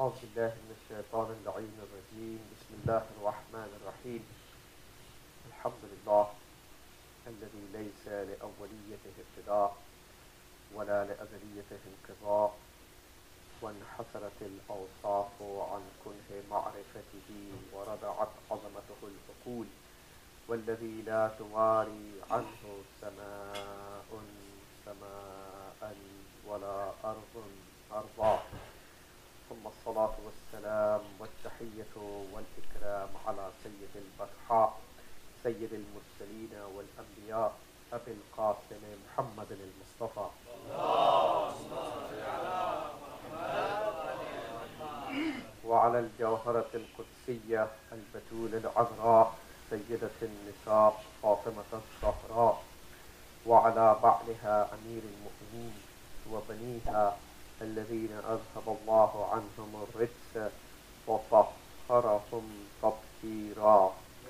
أعوذ بالله من الشيطان اللعين الرجيم بسم الله الرحمن الرحيم الحمد لله الذي ليس لأوليته ابتداء ولا لأزليته انقضاء وانحسرت الأوصاف عن كنه معرفته وردعت عظمته العقول والذي لا تواري عنه سماء سماء ولا أرض أرضا ثم الصلاة والسلام والتحية والإكرام على سيد البرحاء سيد المرسلين والأنبياء أبي القاسم محمد المصطفى وعلى الجوهرة القدسية البتول العذراء سيدة النساء فاطمة الزهراء وعلى بعلها أمير المؤمنين وبنيها الذين أذهب الله عنهم الرجس وطهرهم تطهيرا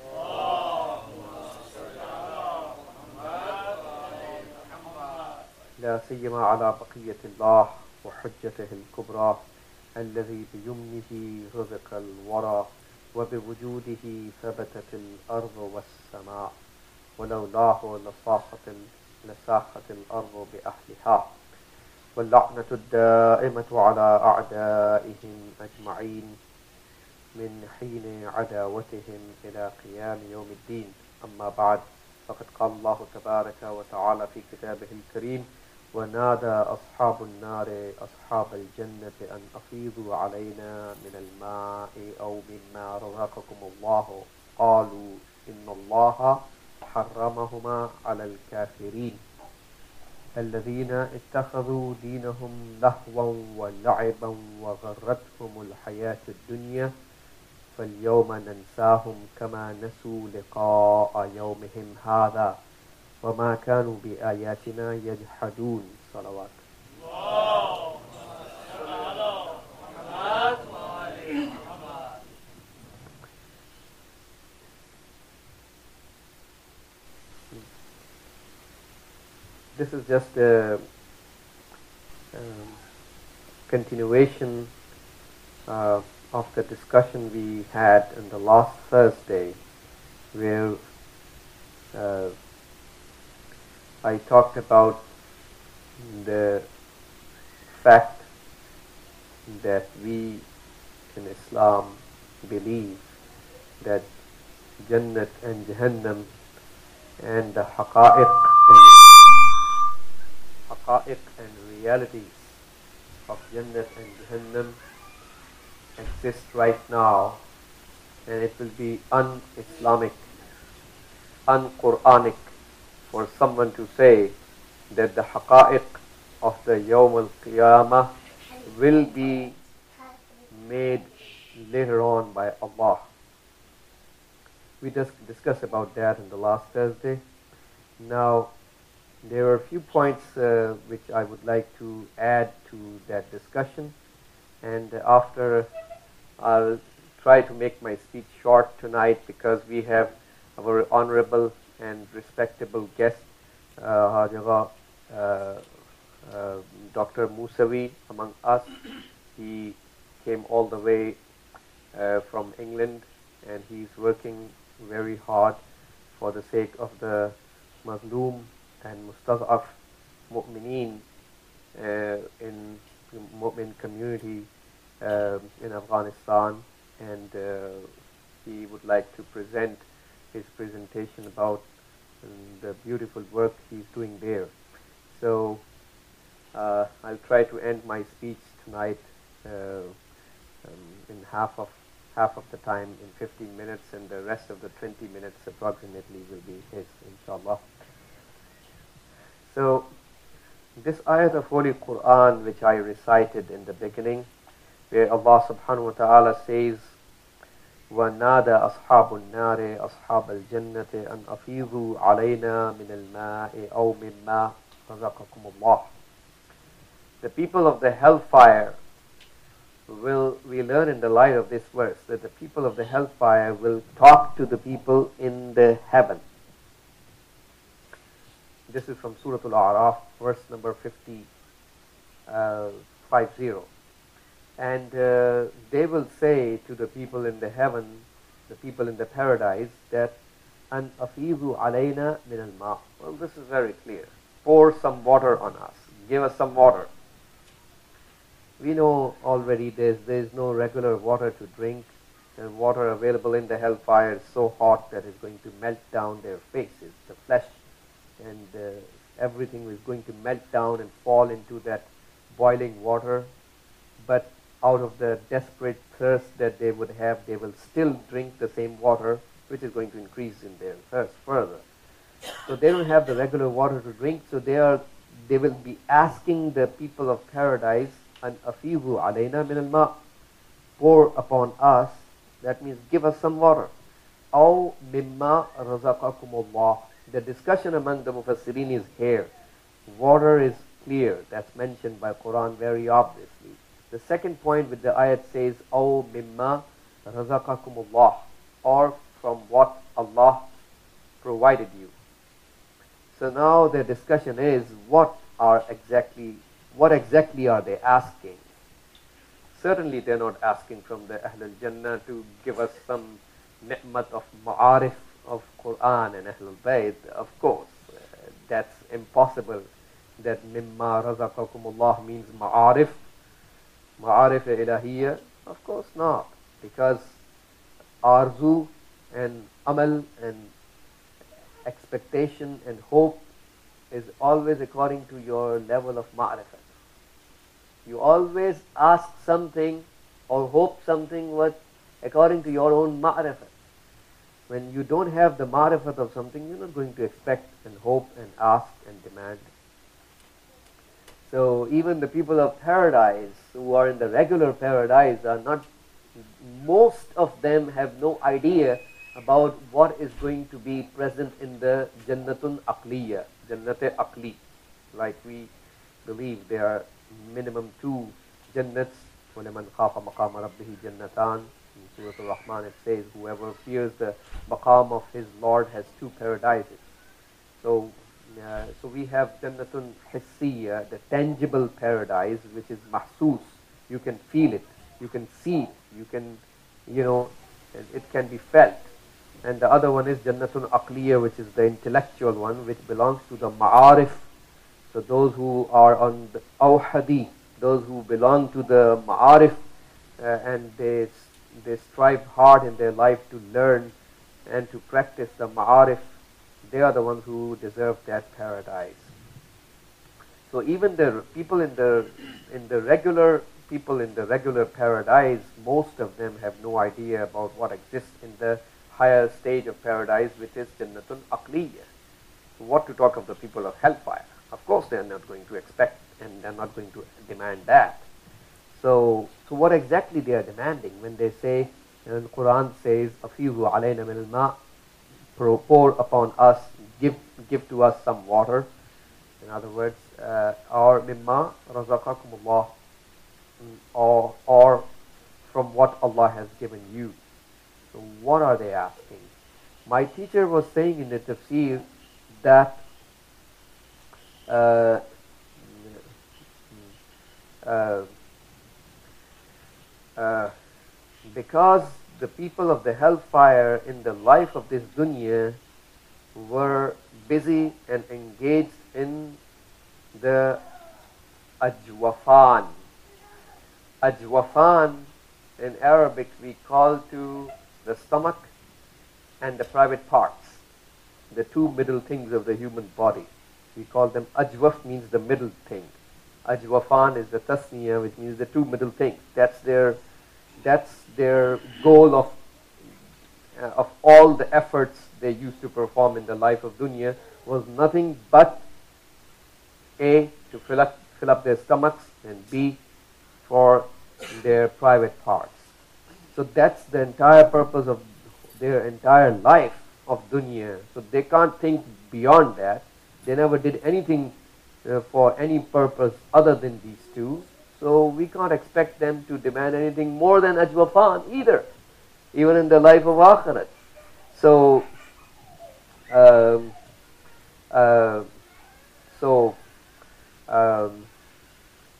لا سيما على بقية الله وحجته الكبرى الذي بيمنه رزق الورى وبوجوده ثبتت الأرض والسماء ولولاه لساخت الأرض بأهلها واللعنة الدائمة على أعدائهم أجمعين من حين عداوتهم إلى قيام يوم الدين أما بعد فقد قال الله تبارك وتعالى في كتابه الكريم ونادى أصحاب النار أصحاب الجنة أن أفيضوا علينا من الماء أو مما رزقكم الله قالوا إن الله حرمهما على الكافرين الذين اتخذوا دينهم لهوا ولعبا وغرتهم الحياة الدنيا فاليوم ننساهم كما نسوا لقاء يومهم هذا وما كانوا بآياتنا يجحدون صلوات This is just a continuation of the discussion we had on the last Thursday, where I talked about the fact that we in Islam believe that Jannat and Jahannam and the haqa'iq and realities of Jannat and Jahannam exist right now, and it will be un-Islamic, un-Quranic for someone to say that the haqa'iq of the Yawm al-Qiyamah will be made later on by Allah. We just discussed about that in the last Thursday. Now, there are a few points which I would like to add to that discussion, and after I'll try to make my speech short tonight because we have our honorable and respectable guest, Dr. Musavi among us. He came all the way from England, and he's working very hard for the sake of the Mazloom and Mustad'af Mu'mineen in the Mu'min community in Afghanistan, and he would like to present his presentation about the beautiful work he's doing there. So I'll try to end my speech tonight in half of the time, in 15 minutes, and the rest of the 20 minutes approximately will be his, inshallah. So this ayat of Holy Quran which I recited in the beginning, where Allah subhanahu wa ta'ala says, وَنَادَى أَصْحَابُ النَّارِ أَصْحَابَ الْجَنَّةِ أَنْ أَفِيضُوا عَلَيْنَا مِنَ الْمَاءِ أَوْ مِمَّا رَزَقَكُمُ اللَّهُ. The people of the hellfire we learn in the light of this verse that the people of the hellfire will talk to the people in the heaven. This is from Surah Al-A'raf, verse number 50. And they will say to the people in the heaven, the people in the paradise, that an afidu alayna min al ma. Well, this is very clear. Pour some water on us. Give us some water. We know already there's no regular water to drink, and water available in the hellfire is so hot that it's going to melt down their faces, the flesh, and everything is going to melt down and fall into that boiling water. But out of the desperate thirst that they would have, they will still drink the same water, which is going to increase in their thirst further. So they don't have the regular water to drink, so they will be asking the people of paradise, an afidu alayna min al-ma, pour upon us, that means give us some water. Aw mimma razaqakumullah. The discussion among the mufassirin is here. Water is clear, that's mentioned by Quran very obviously. The second point with the ayat says, aw mimma razaqakumullah, or from what Allah provided you. So now the discussion is, what exactly are they asking? Certainly they're not asking from the Ahlul Jannah to give us some ni'mat of ma'arif of Quran and Ahlul Bayt. Of course, that's impossible. That mimma razaqakumullah means ma'arif ilahiyya. Of course not, because arzu and amal and expectation and hope is always according to your level of ma'rifat. You always ask something or hope something according to your own ma'rifat. When you don't have the ma'rifat of something, you're not going to expect and hope and ask and demand. So even the people of paradise who are in the regular paradise are not, most of them have no idea about what is going to be present in the Jannatun Aqliya, Jannat Aqli. Like we believe there are minimum 2 Jannats. وَلَمَنْ خَافَ مَقَامَ رَبِّهِ جَنَّتَانِ. In Surah Al-Rahman it says, whoever fears the maqam of his Lord has 2 paradises. So we have Jannatun Hissiya, the tangible paradise, which is mahsus. You can feel it, you can see it, you can, it can be felt. And the other one is Jannatun Aqliya, which is the intellectual one, which belongs to the ma'arif. So those who are on the awhadi, those who belong to the ma'arif, and they strive hard in their life to learn and to practice the ma'arif, they are the ones who deserve that paradise. So even the people in the regular paradise, most of them have no idea about what exists in the higher stage of paradise, which is Jannatun Aqliya. So what to talk of the people of hellfire? Of course they are not going to expect and they are not going to demand that. So what exactly they are demanding when they say, the Quran says, Afidu alayna min al-ma, pour upon us, give to us some water. In other words, or mimma razaqakumullah, or from what Allah has given you. So what are they asking? My teacher was saying in the tafsir that because the people of the hellfire in the life of this dunya were busy and engaged in the ajwafan. Ajwafan in Arabic we call to the stomach and the private parts, the 2 middle things of the human body. We call them ajwaf, means the middle thing. Ajwafan is the tasniya, which means the 2 middle things. That's their goal of all the efforts they used to perform in the life of dunya, was nothing but A, to fill up their stomachs, and B, for their private parts. So that's the entire purpose of their entire life of dunya. So they can't think beyond that. They never did anything for any purpose other than these 2. So we can't expect them to demand anything more than ajwafan either, even in the life of akhirat. So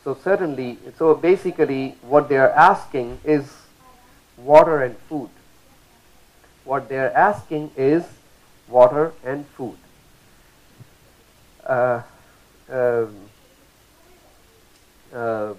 So certainly, so basically what they are asking is water and food. What they are asking is water and food. Uh, um, um,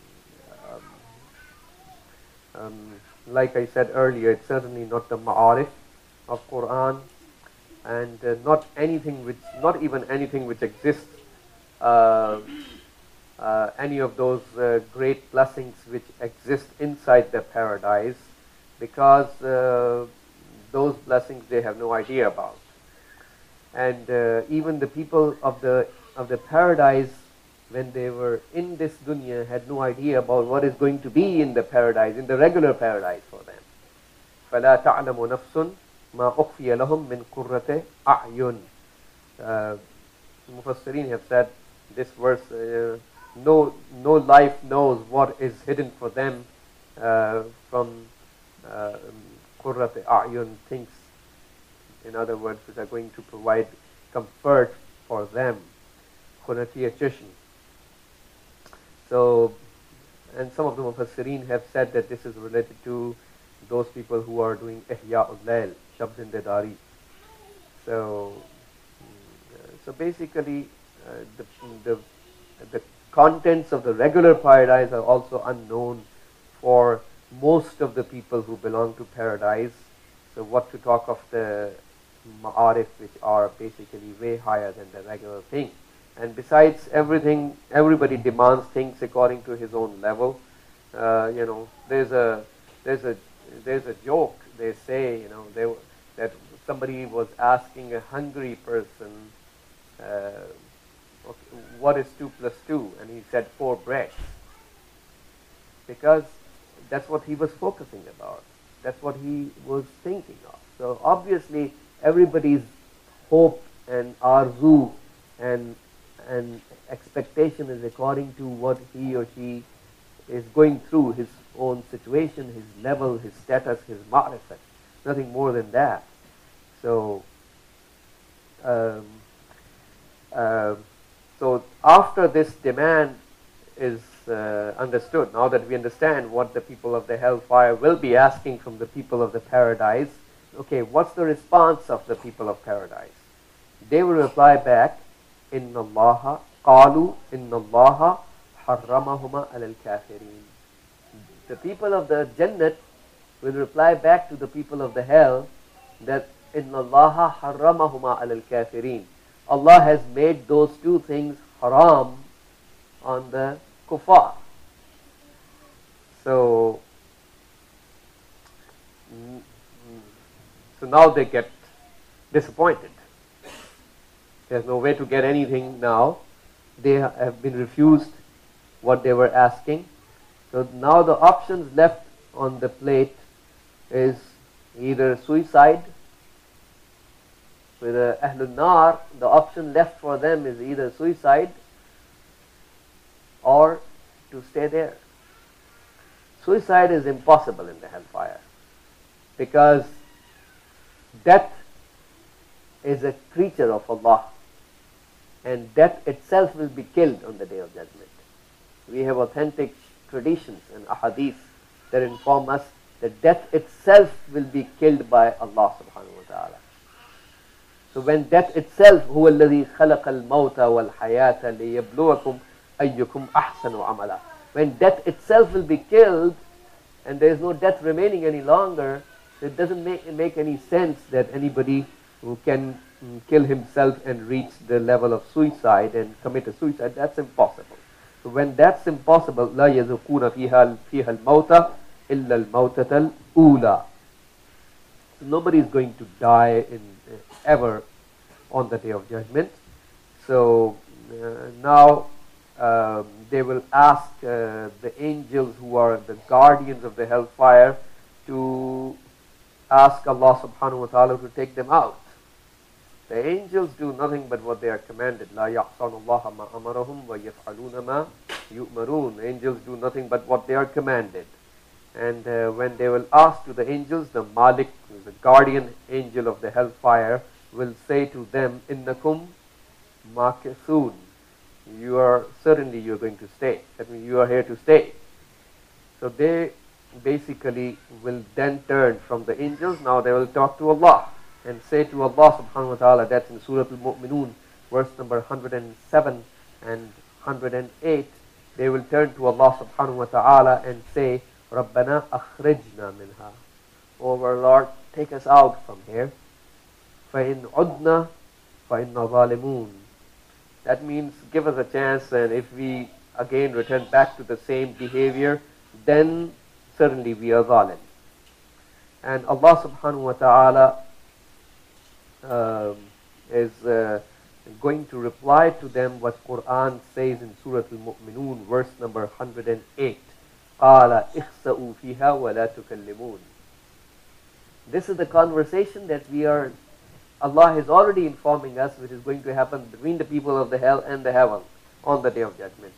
like I said earlier, it's certainly not the ma'arif of Quran, and not anything which, not even anything which exists, uh, any of those great blessings which exist inside the paradise, because those blessings they have no idea about. And even the people of the paradise, when they were in this dunya, had no idea about what is going to be in the paradise, in the regular paradise for them. فَلَا تَعْلَمُ نَفْسٌ مَا أُخْفِيَ لَهُم مِّن قُرَّةِ أَعْيُنٍ. Mufassirin have said this verse, no life knows what is hidden for them from قُرَّةِ أَعْيُنٍ, things, in other words, which are going to provide comfort for them. Qurrati Achishan. So, and some of the Mufassirin have said that this is related to those people who are doing Ihya'ul Layl, Shabd-in-Dadari. So basically, the contents of the regular paradise are also unknown for most of the people who belong to paradise. So what to talk of the ma'arif, which are basically way higher than the regular thing. And besides everything, everybody demands things according to his own level. There's a joke. They say, that somebody was asking a hungry person, what is 2 plus 2? And he said 4 breads. Because that's what he was focusing about. That's what he was thinking of. So obviously, everybody's hope and arzu and expectation is according to what he or she is going through, his own situation, his level, his status, his ma'rifat. Nothing more than that. So, so after this demand is understood, now that we understand what the people of the hellfire will be asking from the people of the paradise, okay, what's the response of the people of paradise? They will reply back, Inna Allaha qalu Inna Allaha harramahuma alal kafirin. The people of the Jannat will reply back to the people of the hell that Inna Allaha harramahuma alal kafirin. Allah has made those 2 things haram on the kuffar. So now they get disappointed. There's no way to get anything now. They have been refused what they were asking. So now the options left on the plate is either suicide. With Ahlul Nar, the option left for them is either suicide or to stay there. Suicide is impossible in the hellfire, because death is a creature of Allah, and death itself will be killed on the Day of Judgment. We have authentic traditions and ahadith that inform us that death itself will be killed by Allah subhanahu wa ta'ala. So when death itself, هُوَ الَّذِي خَلَقَ الْمَوْتَ وَالْحَيَاةَ لِيَبْلُوَكُمْ أَيُّكُمْ أَحْسَنُ عَمَلًا. When death itself will be killed, and there is no death remaining any longer, it doesn't make any sense that anybody who can kill himself and reach the level of suicide and commit a suicide. That's impossible. So when that's impossible, لا يذوقون فيها الموت إلا الموتة الأولى. Nobody is going to die ever on the Day of Judgment. So now they will ask the angels who are the guardians of the hellfire to ask Allah subhanahu wa ta'ala to take them out. The angels do nothing but what they are commanded. لا يعصون الله ما أمرهم ويفعلون ما يؤمرون. Angels do nothing but what they are commanded. And when they will ask to the angels, the Malik, the guardian angel of the hellfire, will say to them, إنكم ماكثون. certainly you're going to stay. That means you are here to stay. So they basically will then turn from the angels. Now they will talk to Allah and say to Allah subhanahu wa ta'ala, that's in Surah Al-Mu'minun, verse number 107 and 108. They will turn to Allah subhanahu wa ta'ala and say, Rabbana akhrijna minha. Oh our Lord, take us out from here. فَإِنْ عُدْنَا فَإِنَّا ظَالِمُونَ. That means give us a chance, and if we again return back to the same behavior, then certainly we are zalim. And Allah subhanahu wa ta'ala is going to reply to them what Quran says in Surah Al-Mu'minun, verse number 108. قَالَ اخْسَئُوا فِيهَا وَلَا تُكَلِّمُونَ. This is the conversation that Allah is already informing us, which is going to happen between the people of the hell and the heaven on the day of judgment.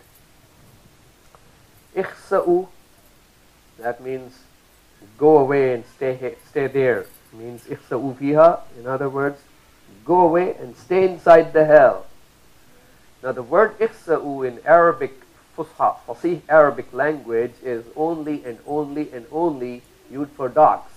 Ikhsa'u, that means go away and stay there. Means ikhsa'u fiha, in other words, go away and stay inside the hell. Now the word ikhsa'u in Arabic, Fusha, Fasih Arabic language is only and only and only used for dogs.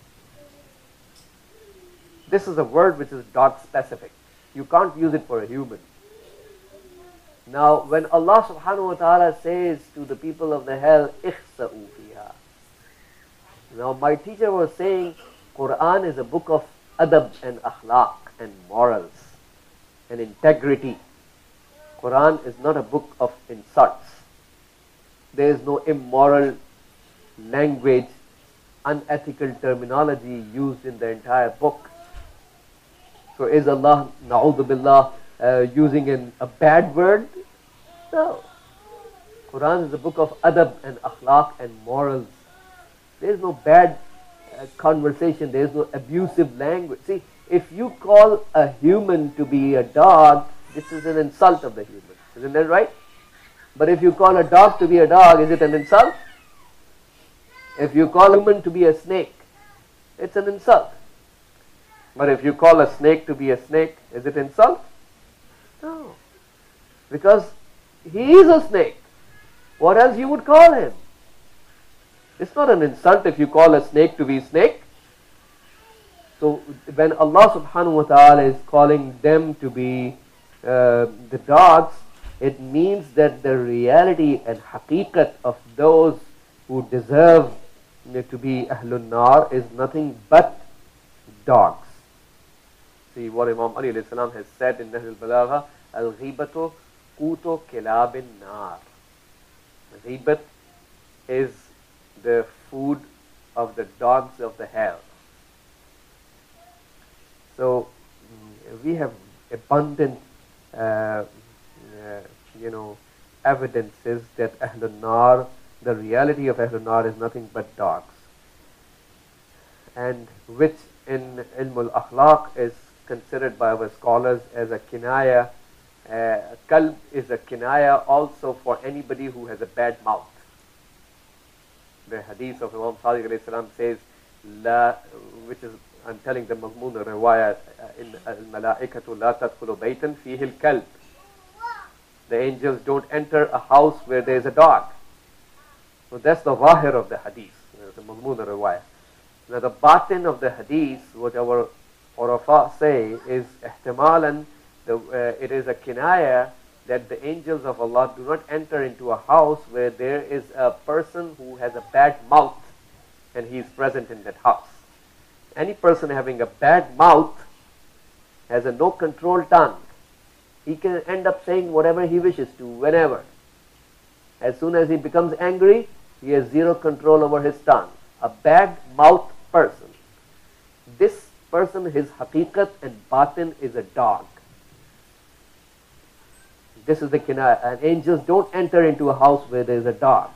This is a word which is dog specific. You can't use it for a human. Now, when Allah subhanahu wa ta'ala says to the people of the hell, ikhsa'u fiha. Now, my teacher was saying, Quran is a book of adab and akhlaq and morals and integrity. Quran is not a book of insults. There is no immoral language, unethical terminology used in the entire book. So is Allah, na'udhu billah, using a bad word? No. Quran is a book of adab and akhlaq and morals. There is no bad conversation. There is no abusive language. See, if you call a human to be a dog, this is an insult of the human. Isn't that right? But if you call a dog to be a dog, is it an insult? If you call a human to be a snake, it's an insult. But if you call a snake to be a snake, is it insult? No. Because he is a snake. What else you would call him? It's not an insult if you call a snake to be snake. So when Allah subhanahu wa ta'ala is calling them to be the dogs, it means that the reality and haqiqat of those who deserve to be Ahlun Nar is nothing but dogs. See what Imam Ali alayhi salam has said in Nahl al-Balagha, al-ghibatu qutu kilabin nar. Ghibat is the food of the dogs of the hell. So we have abundant evidences that Ahlun Nar, the reality of Ahlun Nar is nothing but dogs, and which in Ilm al-Akhlaq is considered by our scholars as a kinaya. Kalb is a kinaya also for anybody who has a bad mouth. The hadith of Imam Sadiq alayhi salam says, which is, I'm telling the Mazmun al-Riwayat, in al-Malaikatu la tadkhulu baytan fihi al-kalb. The angels don't enter a house where there is a dog. So that's the zahir of the hadith, the Mazmun al-Riwayat. Now the batin of the hadith, what our Urafa say, is ihtimalan, it is a kinaya that the angels of Allah do not enter into a house where there is a person who has a bad mouth and he is present in that house. Any person having a bad mouth has a no control tongue. He can end up saying whatever he wishes to, whenever. As soon as he becomes angry, he has zero control over his tongue. A bad mouth person. This person, his haqiqat and batin is a dog. This is the kinaya. And angels don't enter into a house where there is a dog.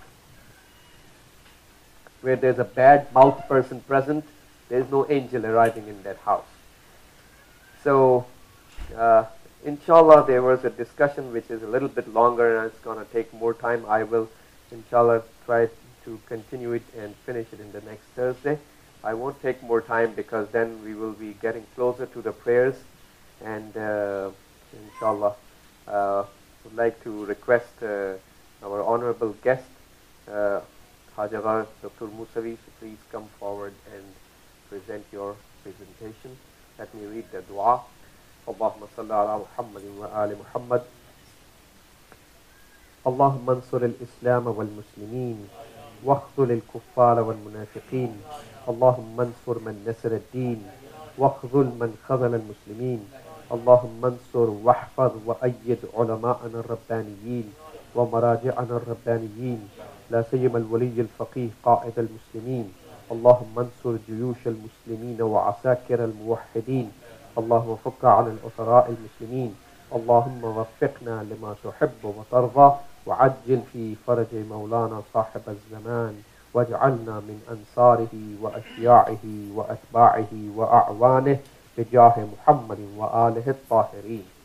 Where there is a bad mouth person present, there is no angel arriving in that house. So, inshallah, there was a discussion which is a little bit longer and it's going to take more time. I will, inshallah, try to continue it and finish it in the next Thursday. I won't take more time because then we will be getting closer to the prayers, and inshallah would like to request our honorable guest, Hajagar Dr. Musavi, to please come forward and present your presentation. Let me read the dua. Allahumma salli ala Muhammadin wa ali Muhammad. اللهم انصر الإسلام والمسلمين واخذل الكفار والمنافقين. اللهم انصر من نصر الدين واخذل من خذل المسلمين. اللهم انصر واحفظ وأيد علماءنا الربانيين ومراجعنا الربانيين، لا سيما الولي الفقيه قائد المسلمين. اللهم انصر جيوش المسلمين وعساكر الموحدين. اللهم فك عن الأسراء المسلمين. اللهم وفقنا لما تحب وترضى، وعجل في فرج مولانا صاحب الزمان، واجعلنا من أنصاره وأشياعه وأتباعه وأعوانه بجاه محمد وآله الطاهرين.